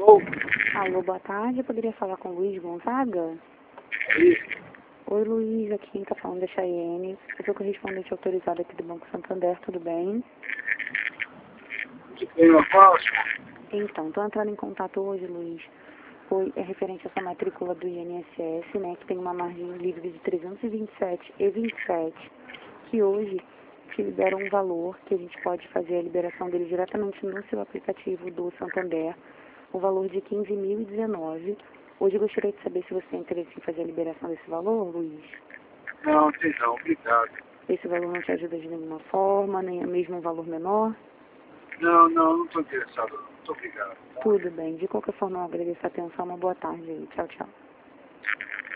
Alô? Alô, boa tarde. Eu poderia falar com o Luiz Gonzaga? Isso. Oi, Luiz. Aqui quem tá falando da Chayenne. Eu sou correspondente autorizado aqui do Banco Santander. Tudo bem? Que tem uma falsa? Então, estou entrando em contato hoje, Luiz. É referente a essa matrícula do INSS, né? Que tem uma margem livre de 327,27. Que hoje te liberam um valor que a gente pode fazer a liberação dele diretamente no seu aplicativo do Santander. O valor de 15.019. Hoje eu gostaria de saber se você tem interesse em fazer a liberação desse valor, Luiz. Não, tem não, obrigado. Esse valor não te ajuda de nenhuma forma, nem mesmo um valor menor? Não estou interessado. Muito obrigado. Tá? Tudo bem. De qualquer forma, eu agradeço a atenção. Uma boa tarde aí. Tchau, tchau.